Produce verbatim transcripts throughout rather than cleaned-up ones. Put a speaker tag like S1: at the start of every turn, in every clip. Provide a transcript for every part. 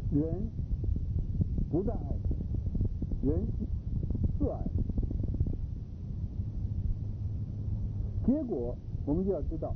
S1: 人不但爱神，人自爱。结果我们就要知道，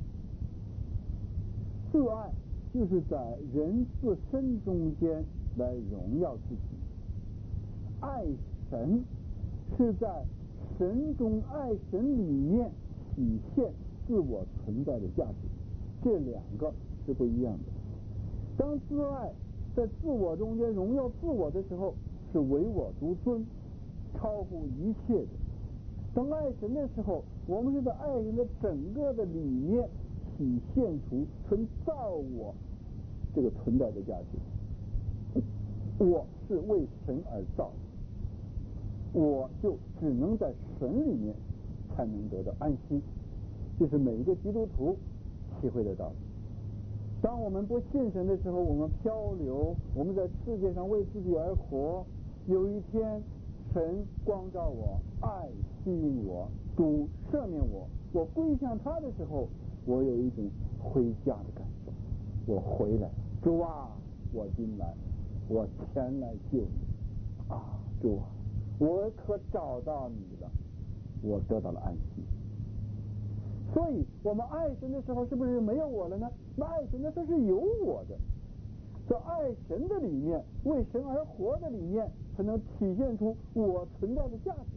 S1: 自爱就是在人自身中间来荣耀自己，爱神是在神中爱神里面体现自我存在的价值，这两个是不一样的。当自爱在自我中间荣耀自我的时候，是唯我独尊，超乎一切的。当爱神的时候，我们是在爱神的整个的里面体现出纯造我这个存在的价值。我是为神而造的，我就只能在神里面才能得到安息，这是每一个基督徒体会得到的。当我们不信神的时候，我们漂流，我们在世界上为自己而活。有一天神光照我，爱吸引我，主赦免我，我归向他的时候，我有一种回家的感受。我回来，主啊，我今来，我前来救你啊，主啊，我可找到你了，我得到了安息。所以我们爱神的时候是不是没有我了呢？那爱神的时候是有我的，在爱神的里面，为神而活的里面，才能体现出我存在的价值。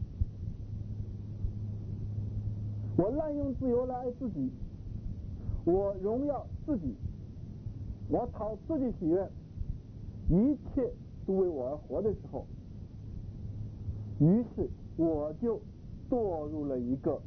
S1: 我滥用自由来爱自己，我荣耀自己，我讨自己喜悦，一切都为我而活的时候，于是我就堕入了一个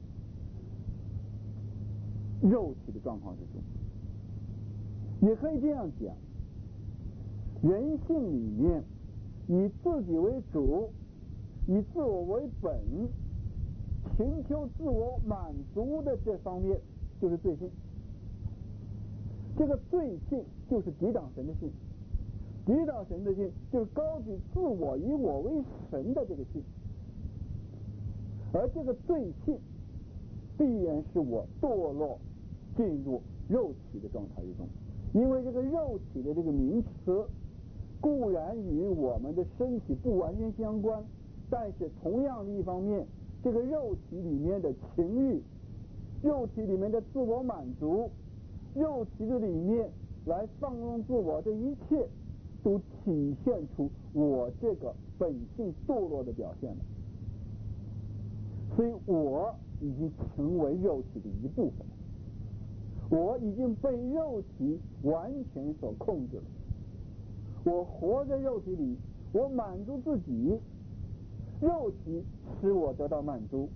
S1: 肉体的状况之中。也可以这样讲，人性里面以自己为主，以自我为本，寻求自我满足的这方面就是罪性。这个罪性就是抵挡神的性，抵挡神的性就是高举自我以我为神的这个性。而这个罪性必然是我堕落进入肉体的状态之中，因为这个肉体的这个名词固然与我们的身体不完全相关，但是同样的一方面，这个肉体里面的情欲，肉体里面的自我满足，肉体的里面来放纵自我，这一切都体现出我这个本性堕落的表现了。所以我已经成为肉体的一部分，我已经被肉体完全所控制了。我活在肉体里，我满足自己，肉体使我得到满足。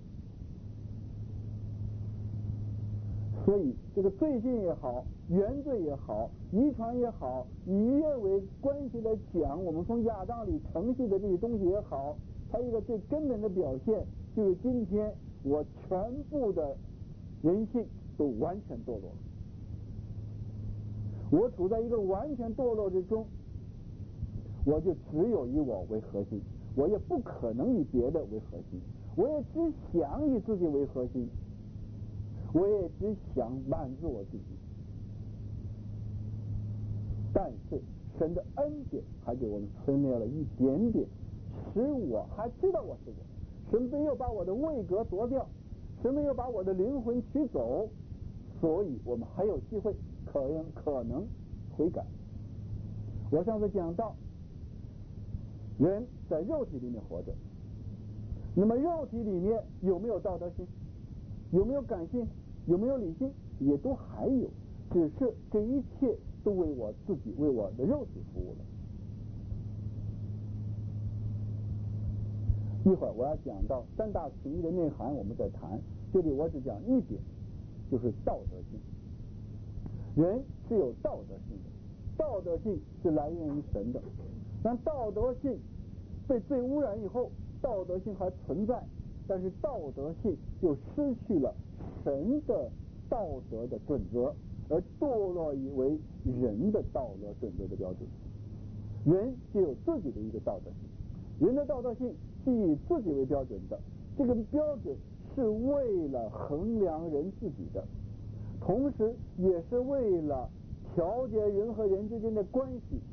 S1: 所以这个罪性也好，原罪也好，遗传也好，以约为关系来讲，我们从亚当里承袭的这些东西也好，它一个最根本的表现就是今天我全部的人性都完全堕落了。我处在一个完全堕落之中，我就只有以我为核心，我也不可能以别的为核心，我也只想以自己为核心，我也只想满足我自己。但是神的恩典还给我们存留了一点点，使我还知道我是我。神没有把我的位格夺掉，神没有把我的灵魂取走，所以我们还有机会可能可能悔改。我上次讲到，人在肉体里面活着，那么肉体里面有没有道德性，有没有感性，有没有理性，也都还有，只是这一切都为我自己，为我的肉体服务了。一会儿我要讲到三大情义的内涵，我们再谈。这里我只讲一点，就是道德性。人是有道德性的，道德性是来源于神的。但道德性被罪污染以后，道德性还存在，但是道德性就失去了神的道德的准则，而堕落为人的道德准则的标准。人就有自己的一个道德性，人的道德性是以自己为标准的，这个标准是为了衡量人自己的，同时也是为了调节人和人之间的关系。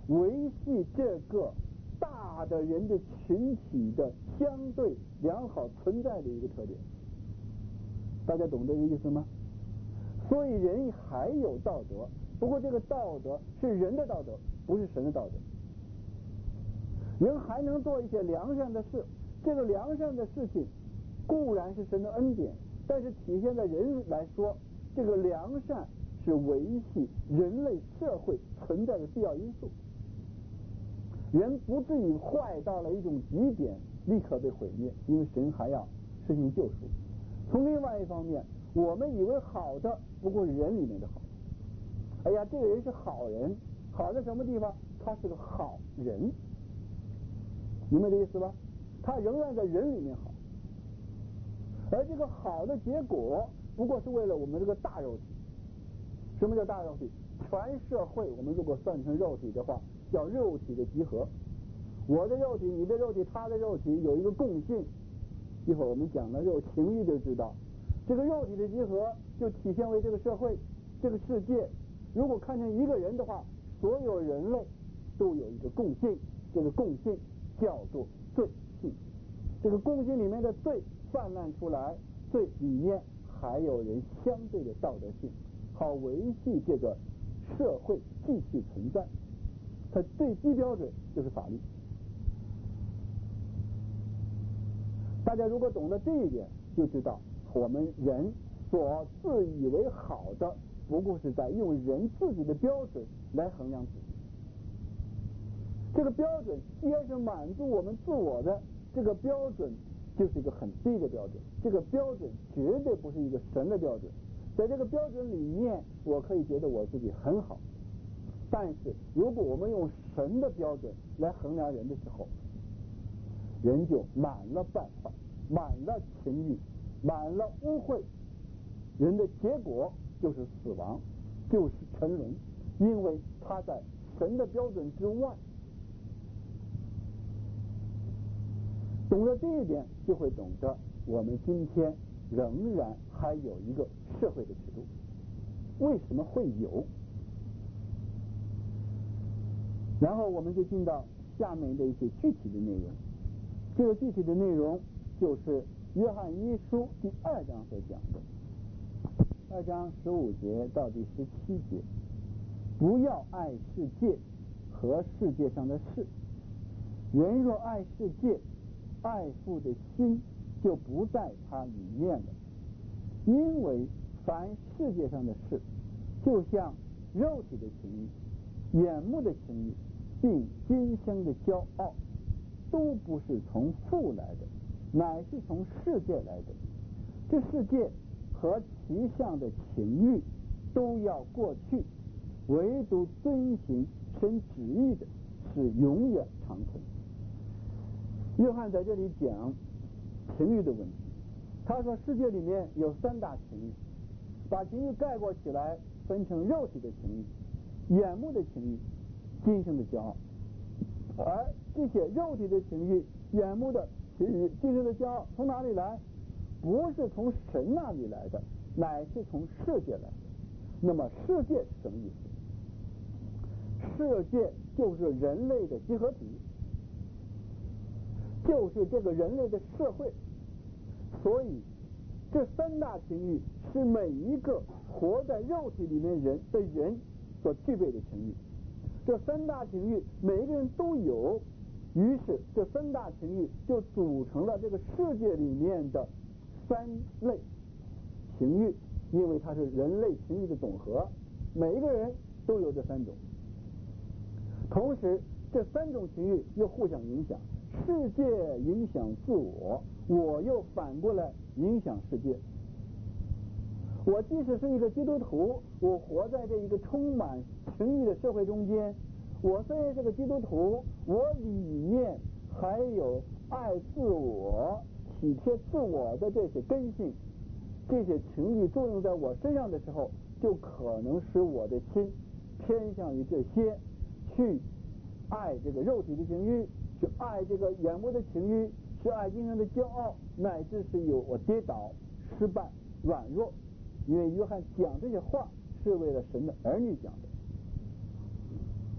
S1: 维系这个大的人的群体的相对良好存在的一个特点。大家懂这个意思吗？所以人还有道德，不过这个道德是人的道德，不是神的道德。人还能做一些良善的事，这个良善的事情固然是神的恩典，但是体现在人来说，这个良善是维系人类社会存在的必要因素。人不至于坏到了一种极点，立刻被毁灭，因为神还要实行救赎。从另外一方面，我们以为好的不过是人里面的好。哎呀，这个人是好人，好在什么地方？他是个好人，明白这意思吧？他仍然在人里面好，而这个好的结果不过是为了我们这个大肉体。什么叫大肉体？全社会我们如果算成肉体的话，叫肉体的集合。我的肉体、你的肉体、他的肉体有一个共性，一会儿我们讲了肉情欲就知道，这个肉体的集合就体现为这个社会、这个世界。如果看成一个人的话，所有人类都有一个共性，这个共性叫做罪性。这个共性里面的罪泛滥出来，罪里面还有人相对的道德性，好维系这个社会继续存在。它最低标准就是法律。大家如果懂得这一点，就知道我们人所自以为好的，不过是在用人自己的标准来衡量自己。这个标准既然是满足我们自我的，这个标准就是一个很低的标准，这个标准绝对不是一个神的标准。在这个标准里面，我可以觉得我自己很好，但是如果我们用神的标准来衡量人的时候，人就满了败坏，满了情欲，满了污秽，人的结果就是死亡，就是沉沦，因为他在神的标准之外。懂得这一点，就会懂得我们今天仍然还有一个社会的制度。为什么会有？然后我们就进到下面的一些具体的内容。这个具体的内容就是约翰一书第二章所讲的，二章十五节到第十七节，不要爱世界和世界上的事，人若爱世界，爱父的心就不在他里面了。因为凡世界上的事，就像肉体的情欲、眼目的情欲，并今生的骄傲，都不是从父来的，乃是从世界来的。这世界和其上的情欲都要过去，唯独遵行神旨意的是永远长存。约翰在这里讲情欲的问题，他说世界里面有三大情欲，把情欲概括起来分成肉体的情欲、眼目的情欲、今生的骄傲。而这些肉体的情欲、眼目的情欲、今生的骄傲从哪里来？不是从神那里来的，乃是从世界来的。那么世界是什么意思？世界就是人类的集合体，就是这个人类的社会。所以这三大情欲是每一个活在肉体里面人的人所具备的情欲。这三大情欲每一个人都有，于是这三大情欲就组成了这个世界里面的三类情欲，因为它是人类情欲的总和，每一个人都有这三种。同时这三种情欲又互相影响，世界影响自我，我又反过来影响世界。我即使是一个基督徒，我活在这一个充满情欲的社会中间，我虽然是个基督徒，我里面还有爱自我、体贴自我的这些根性，这些情欲作用在我身上的时候，就可能使我的心偏向于这些，去爱这个肉体的情欲，去爱这个眼目的情欲，去爱今生的骄傲，乃至是有我跌倒、失败、软弱。因为约翰讲这些话是为了神的儿女讲的。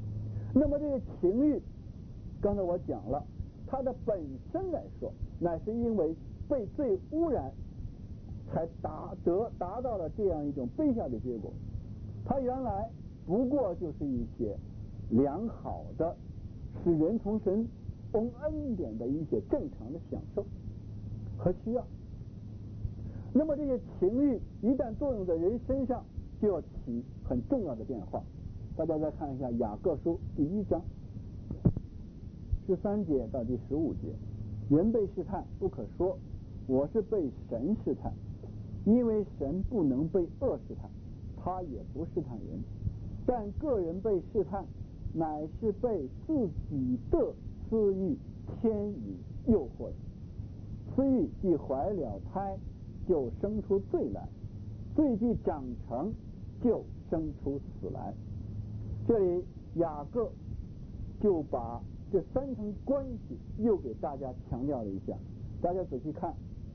S1: 那么这个情欲，刚才我讲了，它的本身来说，乃是因为被罪污染，才达得达到了这样一种卑下的结果。它原来不过就是一些良好的，使人从神蒙恩典的一些正常的享受和需要。那么这些情欲一旦作用在人身上，就要起很重要的变化。大家再看一下雅各书第一章十三节到第十五节，人被试探，不可说我是被神试探，因为神不能被恶试探，他也不试探人，但个人被试探，乃是被自己的私欲牵引诱惑的。私欲既怀了胎，就生出罪来；罪既长成，就生出死来。这里雅各就把这三层关系又给大家强调了一下。大家仔细看，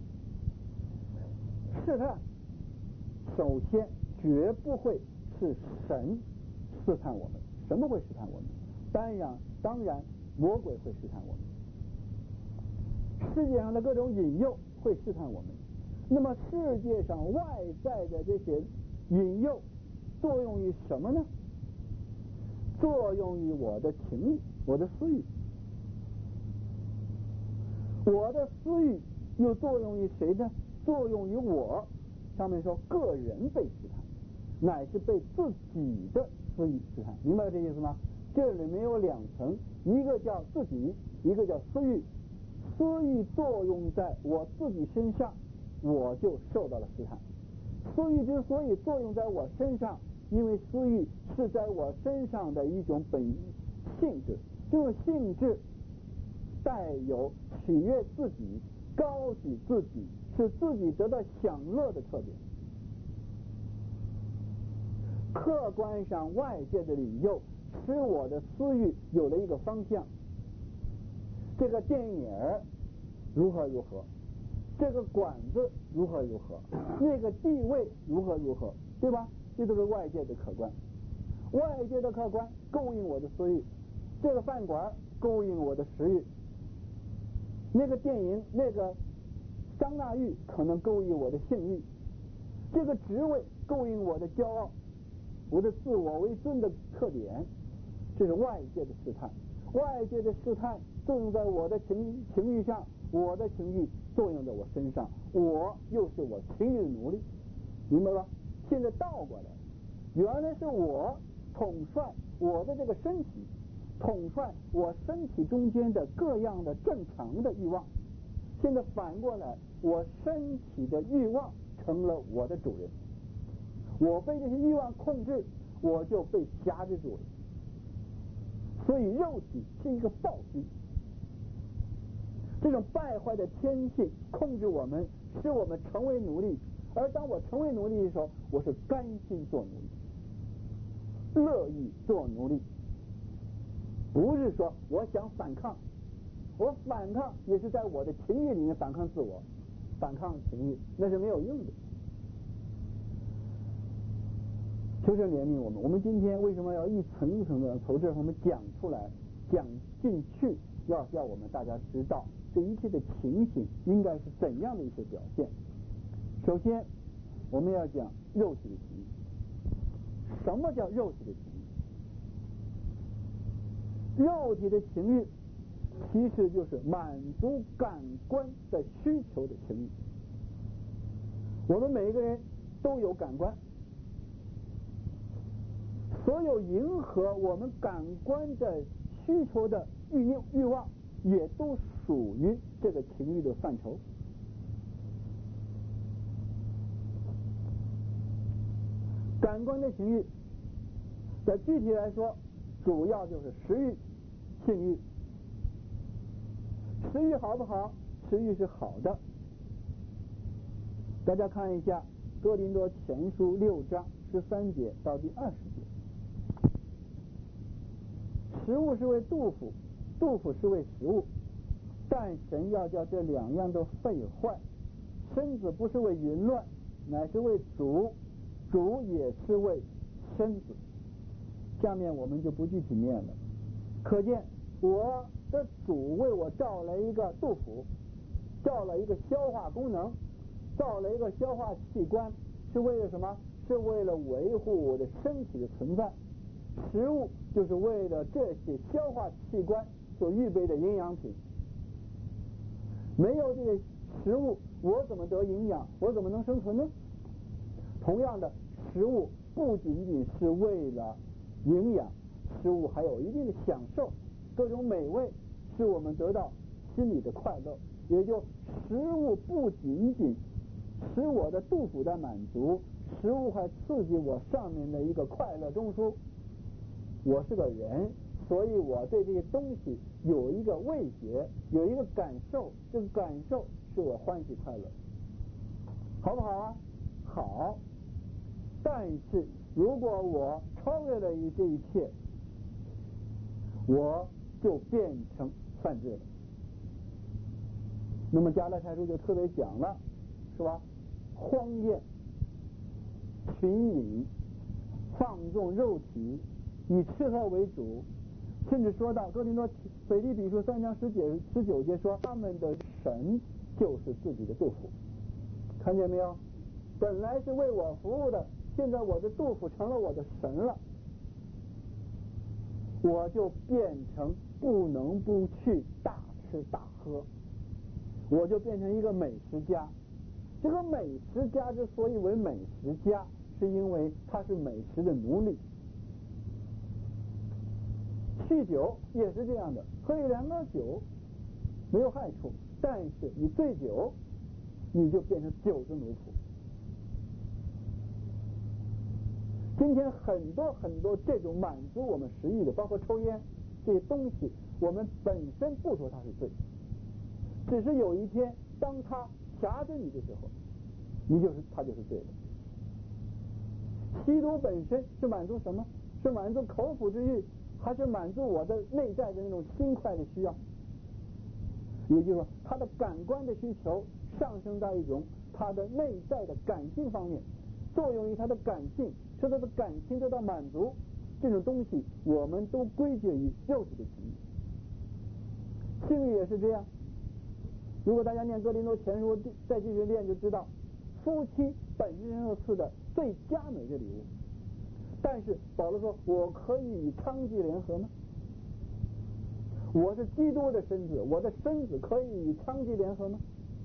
S1: 试探首先绝不会是神试探我们，什么会试探我们？当然，当然魔鬼会试探我们，世界上的各种引诱会试探我们。那么世界上外在的这些引诱作用于什么呢？作用于我的情欲，我的私欲。我的私欲又作用于谁呢？作用于我。上面说个人被试探，乃是被自己的私欲试探。明白这意思吗？这里面有两层，一个叫自己，一个叫私欲。私欲作用在我自己身上，我就受到了试探。私欲之所以作用在我身上，因为私欲是在我身上的一种本性质，这种性质带有取悦自己、高举自己，使自己得到享乐的特点。客观上外界的引诱使我的私欲有了一个方向，这个电影如何如何，这个馆子如何如何，那个地位如何如何，对吧？这都是外界的客观。外界的客观勾引我的私欲，这个饭馆勾引我的食欲，那个电影那个桑拿浴可能勾引我的性欲，这个职位勾引我的骄傲，我的自我为尊的特点。这是外界的试探，外界的试探作用在我的情情欲上，我的情欲作用在我身上，我又是我情欲的奴隶，明白吧？现在倒过来，原来是我统帅我的这个身体，统帅我身体中间的各样的正常的欲望，现在反过来，我身体的欲望成了我的主人，我被这些欲望控制，我就被辖制住了。所以肉体是一个暴君，这种败坏的天性控制我们，使我们成为奴隶。而当我成为奴隶的时候，我是甘心做奴隶，乐意做奴隶，不是说我想反抗，我反抗也是在我的情欲里面反抗自我，反抗情欲那是没有用的。求神怜悯我们，我们今天为什么要一层一层的从这方面讲出来，讲进去，要叫我们大家知道这一切的情形应该是怎样的一些表现。首先我们要讲肉体的情欲。什么叫肉体的情欲？肉体的情欲其实就是满足感官的需求的情欲。我们每一个人都有感官，所有迎合我们感官的需求的欲欲望也都属于这个情欲的范畴。感官的情欲在具体来说主要就是食欲、性欲。食欲好不好？食欲是好的。大家看一下哥林多前书六章十三节到第二十节。食物是为杜甫，杜甫是为食物，但神要叫这两样都废坏。身子不是为淫乱，乃是为主，主也是为身子。下面我们就不具体念了。 可见我的主为我造了一个杜甫，造了一个消化功能，造了一个消化器官，是为了什么？是为了维护我的身体的存在。食物就是为了这些消化器官所预备的营养品。没有这个食物，我怎么得营养？我怎么能生存呢？同样的，食物不仅仅是为了营养，食物还有一定的享受，各种美味使我们得到心理的快乐。也就食物不仅仅使我的肚腹在满足，食物还刺激我上面的一个快乐中枢。我是个人，所以我对这些东西有一个味觉，有一个感受，这个感受使我欢喜快乐，好不好啊？好。但是如果我超越了这一切，我就变成犯罪了。那么加拉太书就特别讲了，是吧？荒宴、群饮、放纵肉体，以吃喝为主，甚至说到哥林多腓立比书三章十九十九节说，他们的神就是自己的肚腹。看见没有？本来是为我服务的，现在我的肚腹成了我的神了，我就变成不能不去大吃大喝，我就变成一个美食家。这个美食家之所以为美食家，是因为他是美食的奴隶。酗酒也是这样的，喝一两个酒没有害处，但是你醉酒，你就变成酒的奴仆。今天很多很多这种满足我们食欲的，包括抽烟这些东西，我们本身不说它是罪，只是有一天当它辖制你的时候，你就是它就是罪了。吸毒本身是满足什么？是满足口腹之欲，还是满足我的内在的那种心快的需要？也就是说，它的感官的需求上升到一种它的内在的感性方面，作用于它的感性，使它的感情得到满足。这种东西我们都归结于肉体的情欲。性欲也是这样。如果大家念哥林多前书再继续念，就知道夫妻本质上所赐的最佳美的礼物。但是保罗说，我可以与娼妓联合吗？我是基督的身子，我的身子可以与娼妓联合吗？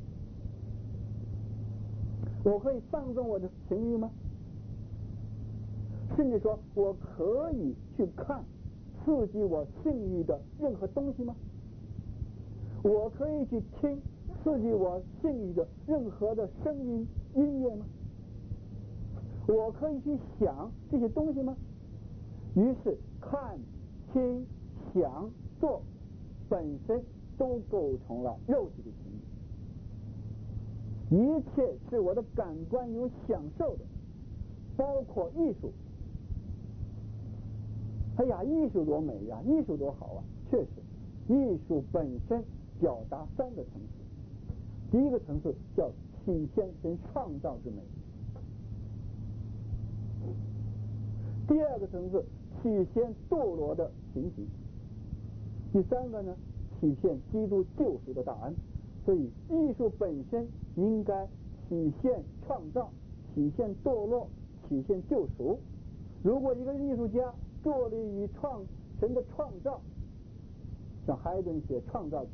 S1: 我可以放纵我的情欲吗？甚至说我可以去看刺激我性欲的任何东西吗？我可以去听刺激我性欲的任何的声音音乐吗？我可以去想这些东西吗？于是看、听、想、做本身都构成了肉体的情欲。一切是我的感官有享受的，包括艺术。哎呀，艺术多美呀，艺术多好啊！确实，艺术本身表达三个层次。第一个层次叫体现神创造之美，第二个层次体现堕落的情形，第三个呢，体现基督救赎的大恩。所以艺术本身应该体现创造，体现堕落，体现救赎。如果一个艺术家着力于创神的创造，像海顿写创造体，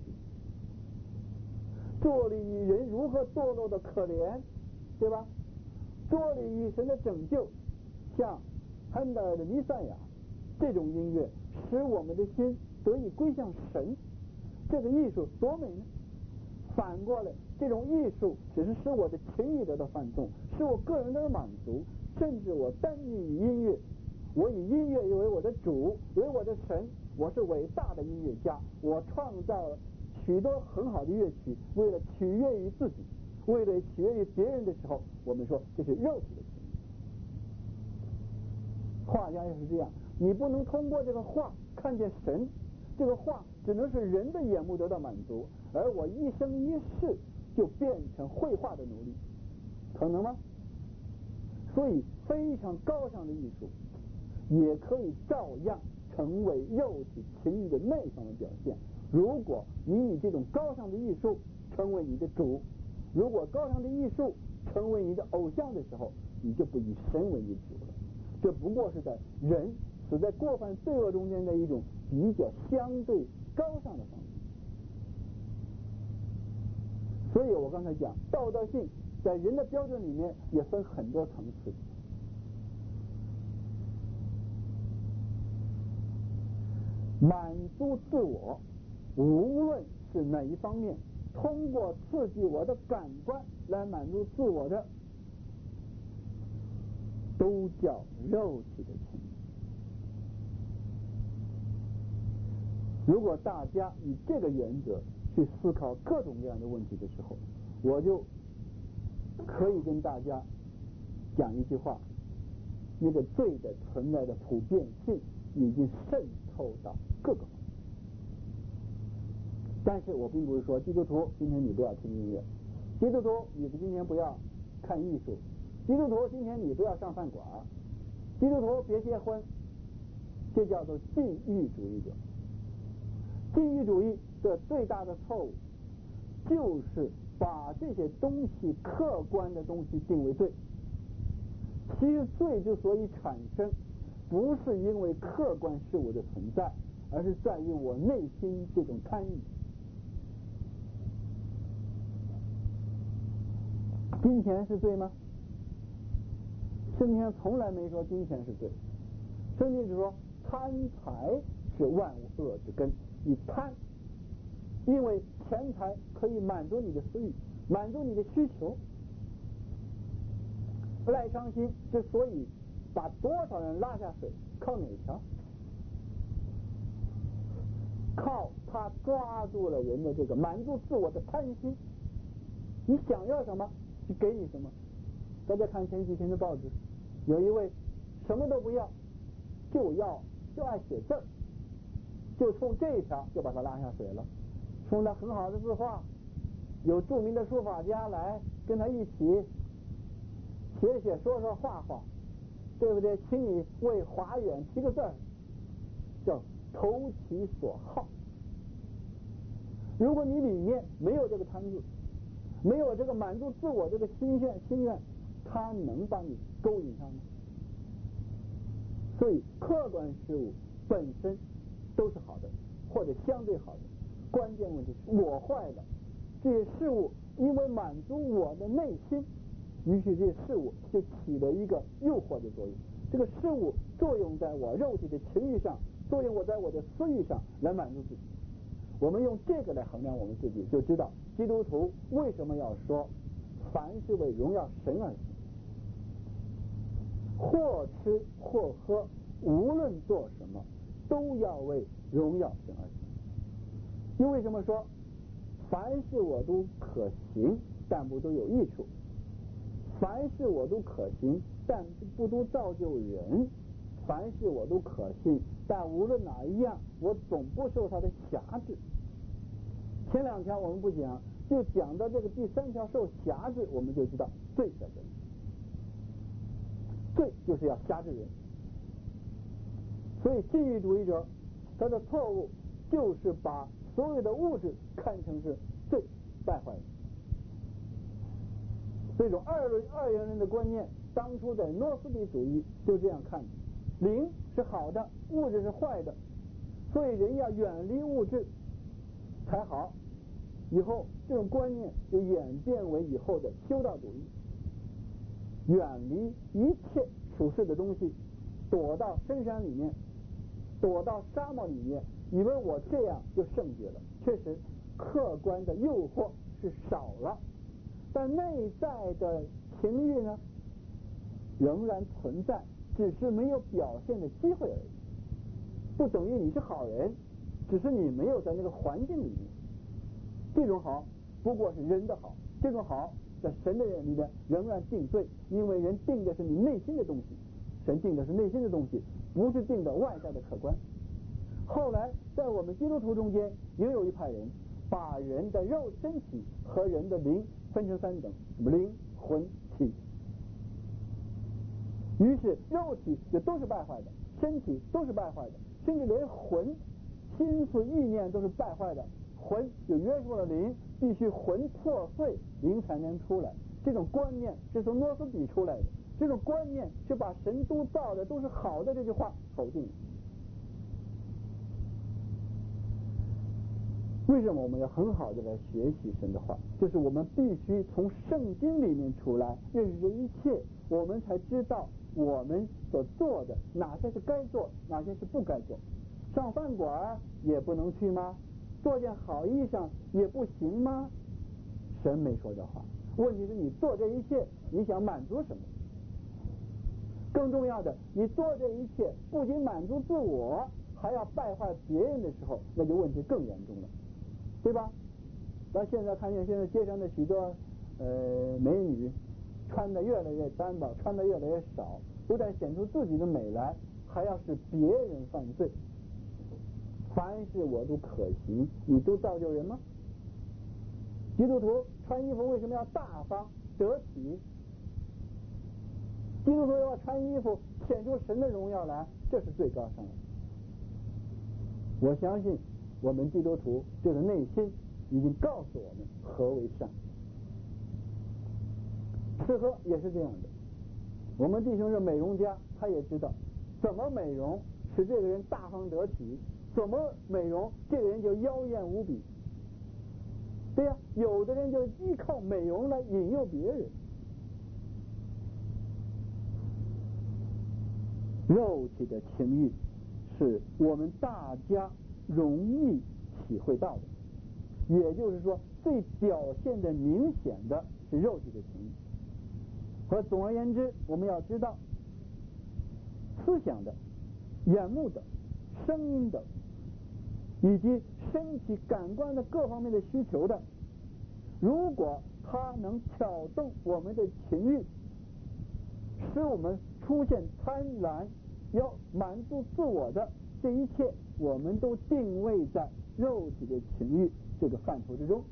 S1: 着力于人如何堕落的可怜，对吧？着力于神的拯救，像亨德尔的弥赛亚，这种音乐使我们的心得以归向神，这个艺术多美呢？反过来，这种艺术只是使我的情欲得到放纵，使我个人得满足，甚至我单溺于音乐，我以音乐为我的主，为我的神，我是伟大的音乐家，我创造了许多很好的乐曲，为了取悦于自己，为了取悦于别人的时候，我们说这是肉体的情欲。画家也是这样，你不能通过这个画看见神，这个画只能是人的眼目得到满足，而我一生一世就变成绘画的奴隶，可能吗？所以非常高尚的艺术也可以照样成为肉体情欲的内方的表现。如果你以这种高尚的艺术成为你的主，如果高尚的艺术成为你的偶像的时候，你就不以神为你主了。这不过是在人死在过犯罪恶中间的一种比较相对高尚的方面。所以我刚才讲，道德性在人的标准里面也分很多层次。满足自我，无论是哪一方面，通过刺激我的感官来满足自我的，都叫肉体的情欲。如果大家以这个原则去思考各种各样的问题的时候，我就可以跟大家讲一句话：那个罪的存在的普遍性已经渗透到各个方面。但是我并不是说基督徒今天你不要听音乐，基督徒你今天不要看艺术，基督徒今天你不要上饭馆，基督徒别结婚，这叫做禁欲主义者。禁欲主义的最大的错误就是把这些东西客观的东西定为罪。其实罪之所以产生，不是因为客观事物的存在，而是在于我内心这种贪欲。金钱是罪吗？圣经上从来没说金钱是罪，圣经只说贪财是万物恶之根。你贪，因为钱财可以满足你的私欲，满足你的需求。赖昌星之所以把多少人拉下水，靠哪条？靠他抓住了人的这个满足自我的贪心。你想要什么，就给你什么。大家看前几天的报纸，有一位什么都不要，就要就爱写字儿，就冲这一条就把他拉下水了。冲他很好的字画，有著名的书法家来跟他一起写写说说画画，对不对？请你为华远提个字儿，叫投其所好。如果你里面没有这个贪字，没有这个满足自我这个心愿心愿，他能把你勾引上吗？所以客观事物本身都是好的，或者相对好的。关键问题是我坏了，这些事物因为满足我的内心，于是这些事物就起了一个诱惑的作用。这个事物作用在我肉体的情欲上，作用我在我的私欲上来满足自己。我们用这个来衡量我们自己，就知道基督徒为什么要说凡是为荣耀神而行，或吃或喝，无论做什么都要为荣耀神而行。因为什么说凡事我都可行，但不都有益处；凡事我都可行，但不都造就人；凡事我都可信，但无论哪一样，我总不受它的辖制。前两条我们不讲，就讲到这个第三条受辖制，我们就知道罪在这里。罪就是要辖制人。所以禁欲主义者他的错误就是把所有的物质看成是罪，败坏的。这种二论二元论的观念，当初在诺斯底主义就这样看的，灵是好的，物质是坏的，所以人要远离物质才好。以后这种观念就演变为以后的修道主义，远离一切属世的东西，躲到深山里面，躲到沙漠里面，以为我这样就圣洁了。确实客观的诱惑是少了，但内在的情欲呢仍然存在，只是没有表现的机会而已。不等于你是好人，只是你没有在那个环境里面。这种好不过是人的好，这种好在神的人里面仍然定罪，因为人定的是你内心的东西，神定的是内心的东西，不是定的外在的客观。后来在我们基督徒中间也有一派人把人的肉身体和人的灵分成三等，灵魂体。于是肉体就都是败坏的，身体都是败坏的， 甚至连魂、心思、意念都是败坏的。魂有约束了灵，必须魂破碎，灵才能出来。这种观念是从诺斯底出来的，这种观念是把神都造的都是好的这句话否定了。为什么我们要很好的来学习神的话？就是我们必须从圣经里面出来，认识这一切，我们才知道我们所做的哪些是该做，哪些是不该做。上饭馆也不能去吗？做件好衣裳也不行吗？神没说这话。问题是你做这一切，你想满足什么？更重要的，你做这一切不仅满足自我，还要败坏别人的时候，那就问题更严重了，对吧？咱现在看见现在街上的许多呃美女，穿的越来越单薄，穿的越来越少，不但显出自己的美来，还要使别人犯罪。凡事我都可行，你都造就人吗？基督徒穿衣服为什么要大方得体？基督徒要穿衣服显出神的荣耀来，这是最高尚的。我相信我们基督徒这个内心已经告诉我们何为善。吃喝也是这样的，我们弟兄是美容家，他也知道怎么美容使这个人大方得体，怎么美容这个人就妖艳无比。对呀、啊，有的人就依靠美容来引诱别人。肉体的情欲是我们大家容易体会到的，也就是说最表现的明显的是肉体的情欲。和总而言之，我们要知道思想的、眼目的、声音的以及身体感官的各方面的需求的，如果它能挑动我们的情欲，使我们出现贪婪，要满足自我的这一切，我们都定位在肉体的情欲这个范畴之中。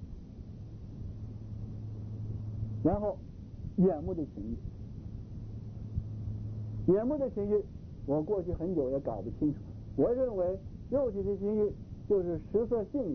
S1: 然后眼目的情欲，眼目的情欲我过去很久也搞不清楚，我认为肉体的情欲就是食色性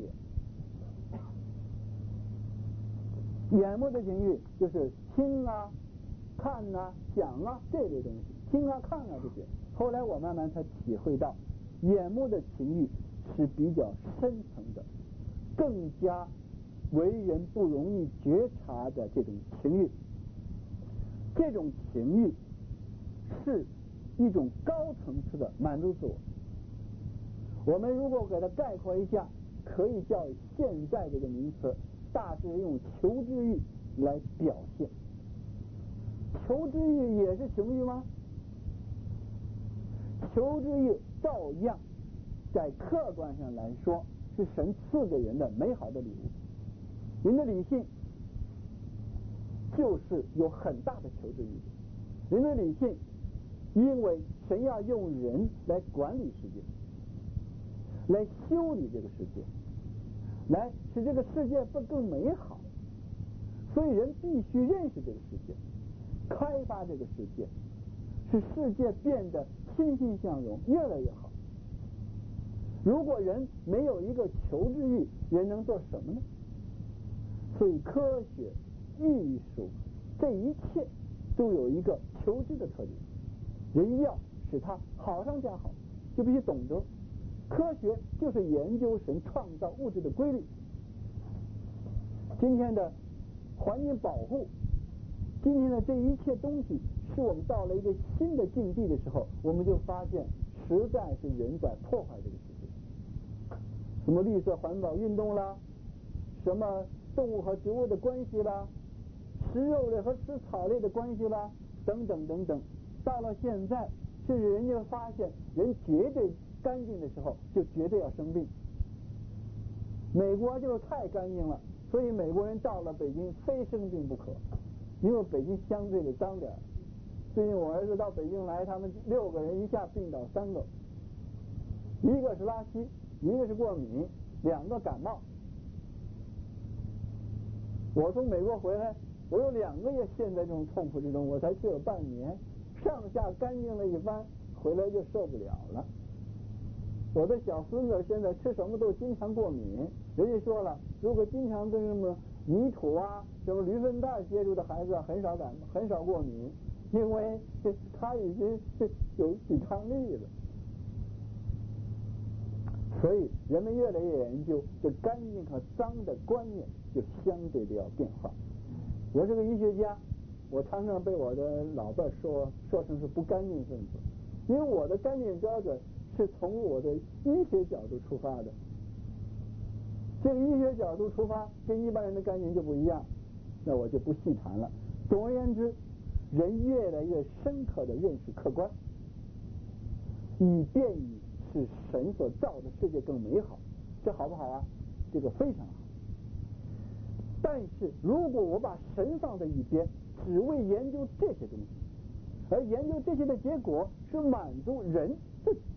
S1: 也，眼目的情欲就是听啊、看啊、想啊这类东西，听啊、看啊这些。后来我慢慢才体会到，眼目的情欲是比较深层的，更加为人不容易觉察的这种情欲。这种情欲是一种高层次的满足自我。我们如果给它概括一下，可以叫现在这个名词大致用求知欲来表现。求知欲也是情欲吗？求知欲照样在客观上来说是神赐给人的美好的礼物。人的理性就是有很大的求知欲，人的理性因为神要用人来管理世界，来修理这个世界，来使这个世界不更美好，所以人必须认识这个世界，开发这个世界，使世界变得欣欣向荣，越来越好。如果人没有一个求知欲，人能做什么呢？所以科学、艺术这一切都有一个求知的特点，人要使它好上加好，就必须懂得。科学就是研究神创造物质的规律。今天的环境保护，今天的这一切东西，是我们到了一个新的境地的时候，我们就发现实在是人在破坏这个世界。什么绿色环保运动啦，什么动物和植物的关系啦，吃肉类和吃草类的关系啦，等等等等。到了现在，甚至人家发现人绝对干净的时候，就绝对要生病。美国就是太干净了，所以美国人到了北京非生病不可，因为北京相对的脏点。最近我儿子到北京来，他们六个人一下病倒三个，一个是拉稀，一个是过敏，两个感冒。我从美国回来，我有两个月陷在这种痛苦之中，我才去了半年，上下干净了一番，回来就受不了了。 我的小孙子现在吃什么都经常过敏，人家说了，如果经常跟什么泥土啊、什么驴粪蛋接触的孩子啊，很少感很少过敏，因为他已经有抵抗力了。所以人们越来越研究这干净和脏的观念，就相对的要变化。我是个医学家，我常常被我的老辈说说成是不干净分子，因为我的干净标准是从我的医学角度出发的。这个医学角度出发跟一般人的干净就不一样，那我就不细谈了。总而言之，人越来越深刻的认识客观，以便于使神所造的世界更美好，这好不好啊？这个非常好。但是如果我把神放在一边，只为研究这些东西，而研究这些的结果是满足人自己，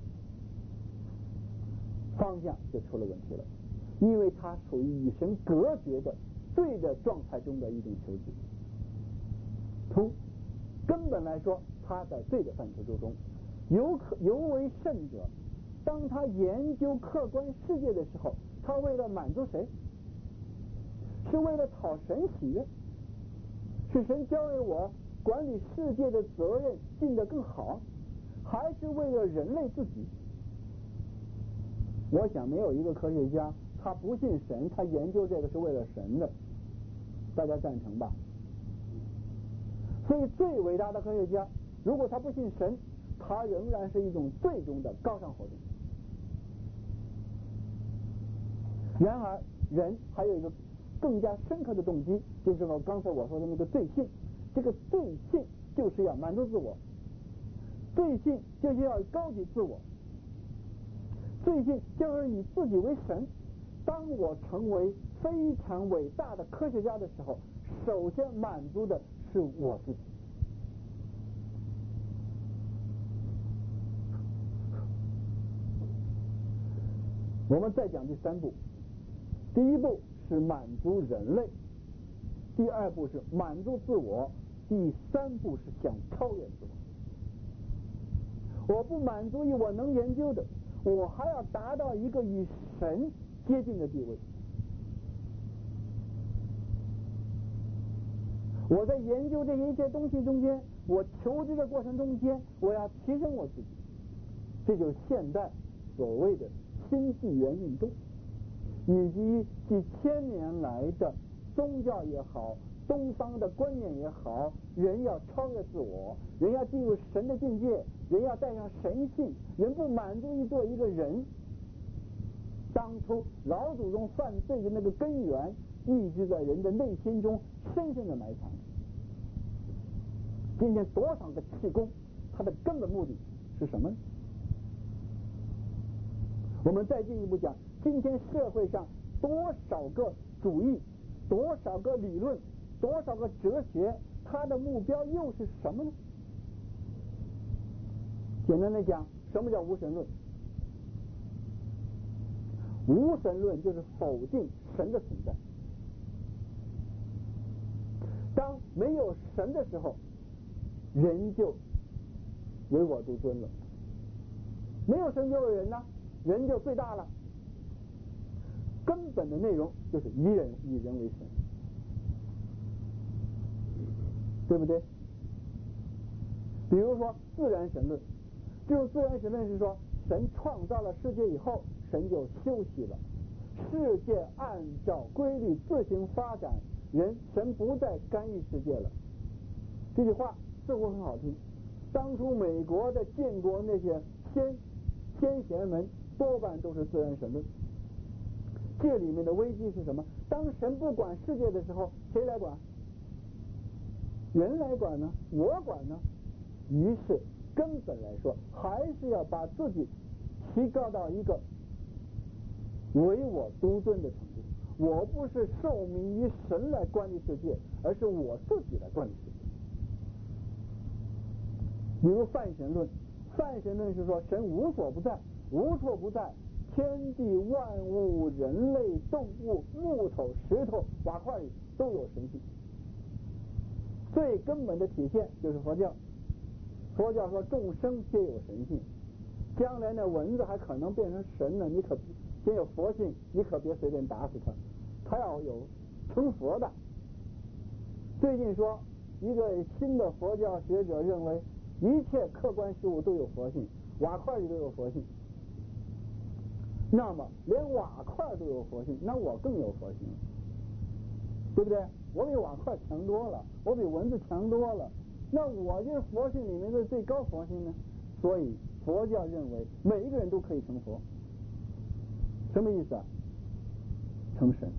S1: 方向就出了问题了，因为它属于与神隔绝的罪的状态中的一种求知。从根本来说，他在罪的范畴之中，尤可尤为甚者，当他研究客观世界的时候，他为了满足谁？是为了讨神喜悦？是神交给我管理世界的责任尽得更好，还是为了人类自己？我想没有一个科学家他不信神，他研究这个是为了神的，大家赞成吧？所以最伟大的科学家，如果他不信神，他仍然是一种最终的高尚活动。然而人还有一个更加深刻的动机，就是我刚才我说的那个罪性。这个罪性就是要满足自我，罪性就是要高举自我，罪性就是以自己为神。当我成为非常伟大的科学家的时候，首先满足的是我自己。我们再讲第三步，第一步是满足人类，第二步是满足自我，第三步是想超越自我。我不满足于我能研究的，我还要达到一个与神接近的地位。我在研究这一切东西中间，我求知的过程中间，我要提升我自己。这就是现代所谓的新纪元运动，以及几千年来的宗教也好，东方的观念也好，人要超越自我，人要进入神的境界，人要带上神性，人不满足于做一个人。当初老祖宗犯罪的那个根源，一直在人的内心中深深的埋藏。今天多少个气功，它的根本目的是什么呢？我们再进一步讲，今天社会上多少个主义，多少个理论，多少个哲学，它的目标又是什么呢？简单的讲，什么叫无神论？无神论就是否定神的存在。当没有神的时候，人就唯我独尊了。没有神就有人呢，人就最大了。根本的内容就是以人以人为神，对不对？比如说自然神论，这种自然神论是说，神创造了世界以后，神就休息了，世界按照规律自行发展，人神不再干预世界了。这句话似乎很好听，当初美国的建国那些先先贤们多半都是自然神论。这里面的危机是什么？当神不管世界的时候，谁来管？人来管呢？我管呢？于是根本来说，还是要把自己提高到一个唯我独尊的程度。我不是受命于神来管理世界，而是我自己来管理世界。比如泛神论，泛神论是说神无所不在，无处不在，天地万物、人类、动物、木头、石头、瓦块里都有神性。最根本的体现就是佛教，佛教说众生皆有神性， 将来那蚊子还可能变成神呢，你可先有佛性，你可别随便打死它，它要有成佛的。最近说一个新的佛教学者认为一切客观事物都有佛性，瓦块里都有佛性，那么连瓦块都有佛性，那我更有佛性了，对不对？我比瓦块强多了，我比蚊子强多了，那我就是佛性里面的最高佛性呢。所以佛教认为每一个人都可以成佛。什么意思啊？成神。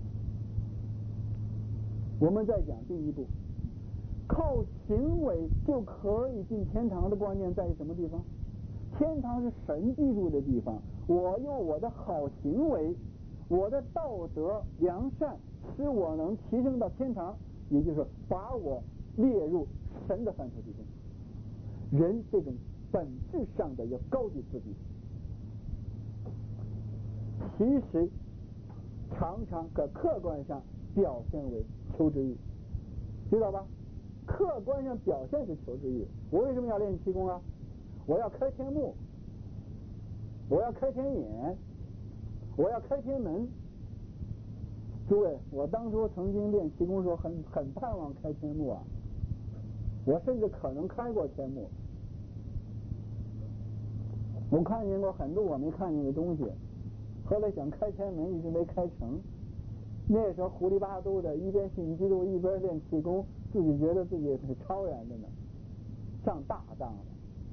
S1: 我们再讲第一步，靠行为就可以进天堂的观念在于什么地方？天堂是神居住的地方，我用我的好行为，我的道德良善，使我能提升到天堂，也就是把我列入神的范畴之中。人这种本质上的要高举自己，其实常常可客观上表现为求知欲，知道吧？客观上表现是求知欲。我为什么要练气功啊？我要开天目，我要开天眼，我要开天门。诸位，我当初曾经练气功的时候很很盼望开天目啊，我甚至可能开过天目，我看见过很多我没看见的东西，后来想开天门一直没开成。那时候胡里巴嘟的，一边信基督一边练气功，自己觉得自己是超然的呢，上大当了。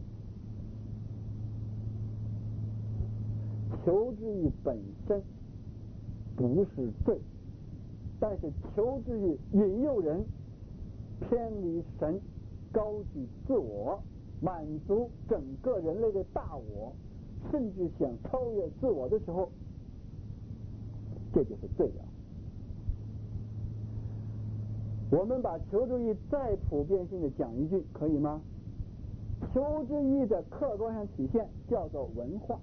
S1: 求知欲本身不是罪，但是求知欲引诱人偏离神，高举自我，满足整个人类的大我，甚至想超越自我的时候，这就是罪了。我们把求知欲再普遍性的讲一句，可以吗？求知欲的客观上体现叫做文化。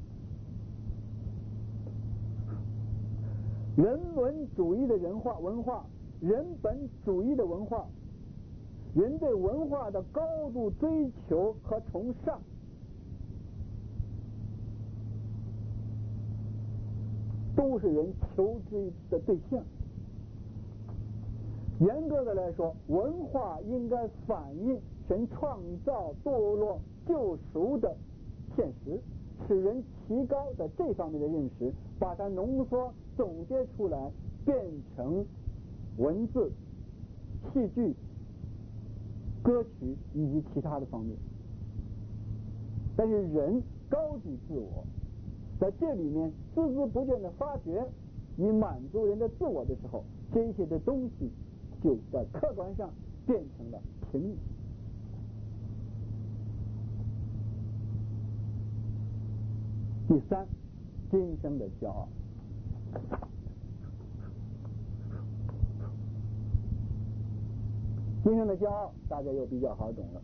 S1: 人文主义的人化文化，人本主义的文化，人对文化的高度追求和崇尚，都是人求知的对象。严格的来说，文化应该反映神创造、堕落、救赎的现实，使人提高在这方面的认识，把它浓缩总结出来，变成文字、戏剧、歌曲以及其他的方面。但是人高举自我，在这里面孜孜不倦的发掘以满足人的自我的时候，这些的东西就在客观上变成了情欲。第三，今生的骄傲。今生的骄傲大家又比较好懂了。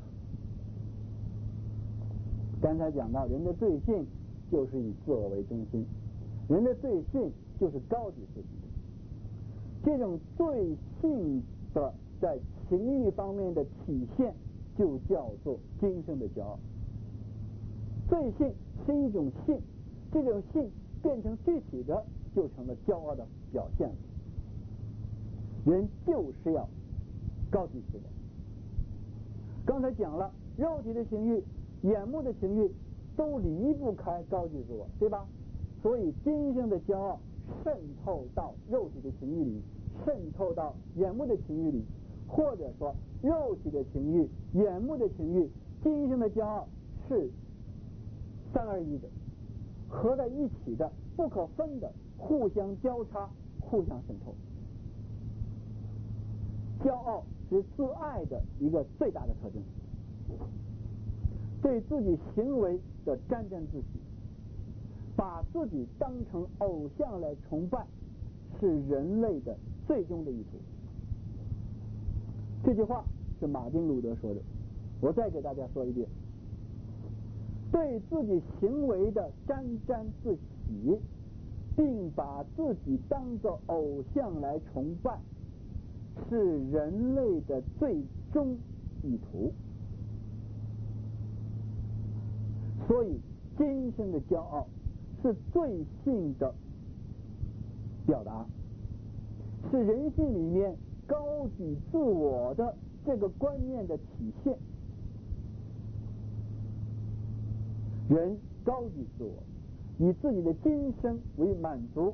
S1: 刚才讲到人的罪性就是以自我为中心，人的罪性就是高举自己。这种罪性的在情欲方面的体现就叫做今生的骄傲。罪性是一种性，这种性变成具体的就成了骄傲的表现了。人就是要高举自我。刚才讲了，肉体的情欲、眼目的情欲都离不开高举自我，对吧？所以今生的骄傲渗透到肉体的情欲里，渗透到眼目的情欲里，或者说肉体的情欲、眼目的情欲、今生的骄傲是三而一的，合在一起的，不可分的，互相交叉，互相渗透。骄傲是自爱的一个最大的特征，对自己行为的沾沾自喜，把自己当成偶像来崇拜，是人类的最终的意图。这句话是马丁路德说的，我再给大家说一遍。对自己行为的沾沾自喜，并把自己当作偶像来崇拜，是人类的最终意图。所以今生的骄傲是罪性的表达，是人性里面高举自我的这个观念的体现。人高举自我，以自己的今生为满足，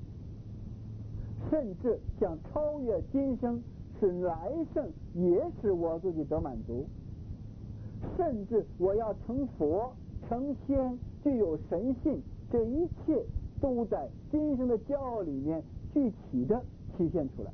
S1: 甚至想超越今生，使来生也使我自己得满足，甚至我要成佛成仙，具有神性，这一切都在今生的骄傲里面具体的体现出来。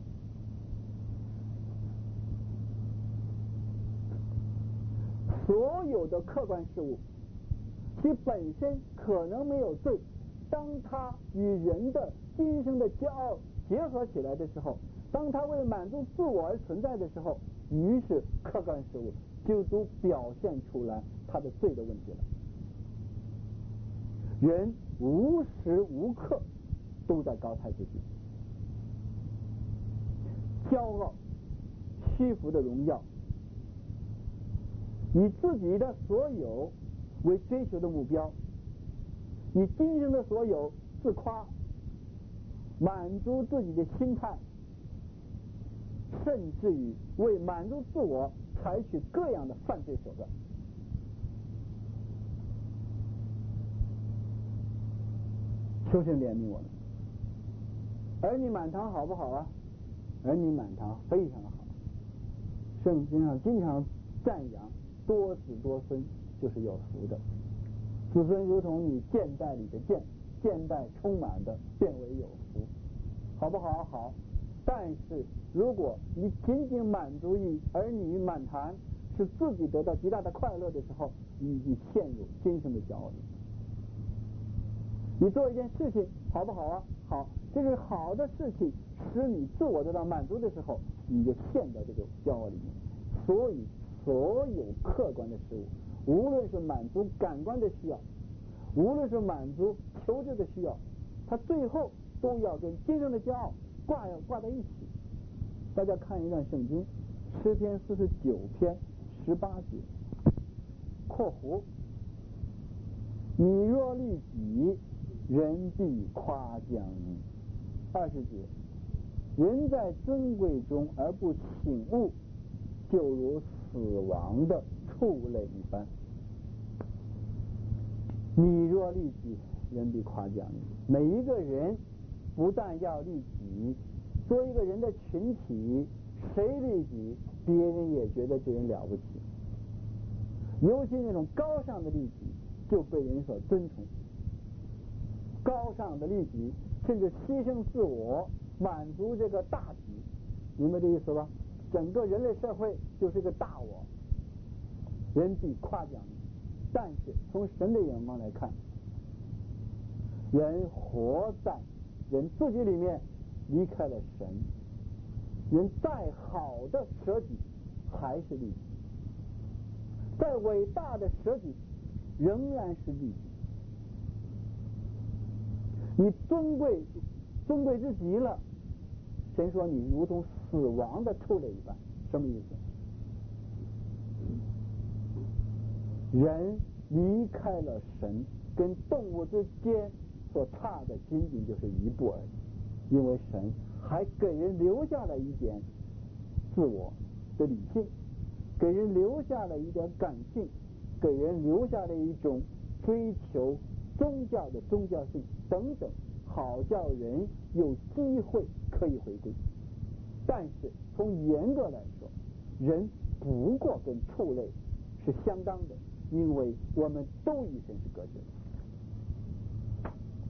S1: 所有的客观事物其本身可能没有罪，当它与人的今生的骄傲结合起来的时候，当它为满足自我而存在的时候，于是客观事物就都表现出来它的罪的问题了。人无时无刻都在高抬自己，骄傲虚浮的荣耀，以自己的所有为追求的目标，以今生的所有自夸，满足自己的心态，甚至于为满足自我采取各样的犯罪手段。求神怜悯我们。儿女满堂好不好啊？儿女满堂非常好。圣经上经常赞扬多子多孙就是有福的，子孙如同你箭袋里的箭，箭袋充满的变为有福，好不好？好。但是如果你仅仅满足于儿女满堂，使自己得到极大的快乐的时候，你已经陷入今生的骄傲里。你做一件事情好不好啊？好，这是好的事情，使你自我得到满足的时候，你就陷到这个骄傲里面。所以所有客观的事物，无论是满足感官的需要，无论是满足求知的需要，它最后都要跟今生的骄傲挂挂在一起。大家看一段圣经，诗篇四十九篇十八节，括弧，你若律己，人必夸奖你。二十节，人在尊贵中而不醒悟，就如死亡的畜类一般。你若律己，人必夸奖你。每一个人不但要律己，做一个人的群体，谁律己，别人也觉得这人了不起。尤其那种高尚的律己，就被人所尊崇。高尚的律己，甚至牺牲自我，满足这个大体，明白这意思吧？整个人类社会就是个大我，人必夸奖你。但是从神的眼光来看，人活在人自己里面离开了神，人再好的舍己还是利己，再伟大的舍己仍然是利己。你尊贵尊贵之极了，神说你如同死亡的畜类一般。什么意思？人离开了神，跟动物之间所差的仅仅就是一步而已。因为神还给人留下了一点自我的理性，给人留下了一点感性，给人留下了一种追求宗教的宗教性等等，好叫人有机会可以回归。但是从严格来说，人不过跟畜类是相当的，因为我们都与神是隔绝的。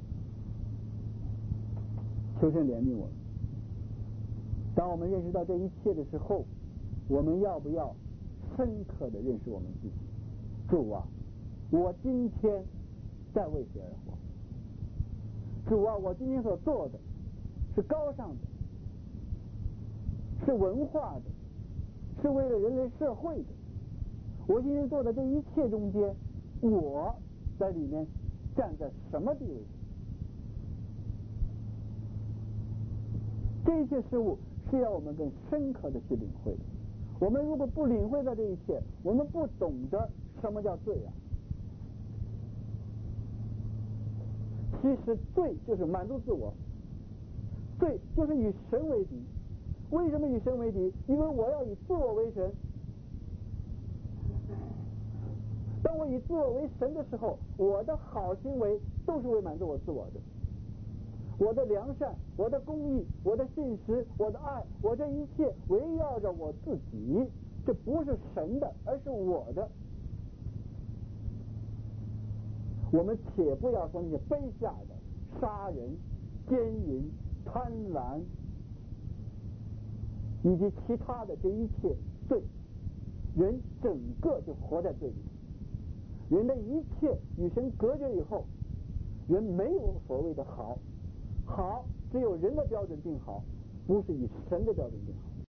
S1: 求神怜悯我们。当我们认识到这一切的时候，我们要不要深刻的认识我们自己？主啊，我今天在为谁而活？主啊，我今天所做的是高尚的，是文化的，是为了人类社会的。我今天做的这一切中间，我在里面站在什么地位上？这一切事物是要我们更深刻的去领会的。我们如果不领会到这一切，我们不懂得什么叫罪啊。 其实罪就是满足自我，罪就是与神为敌。为什么与神为敌？因为我要以自我为神。当我以自我为神的时候，我的好行为都是为满足我自我的。我的良善，我的公义，我的信实，我的爱，我这一切围绕着我自己，这不是神的，而是我的。我们且不要说那些卑下的杀人、奸淫、贪婪以及其他的这一切罪，人整个就活在罪里。人的一切与神隔绝以后，人没有所谓的好，好只有人的标准定好，不是以神的标准定好。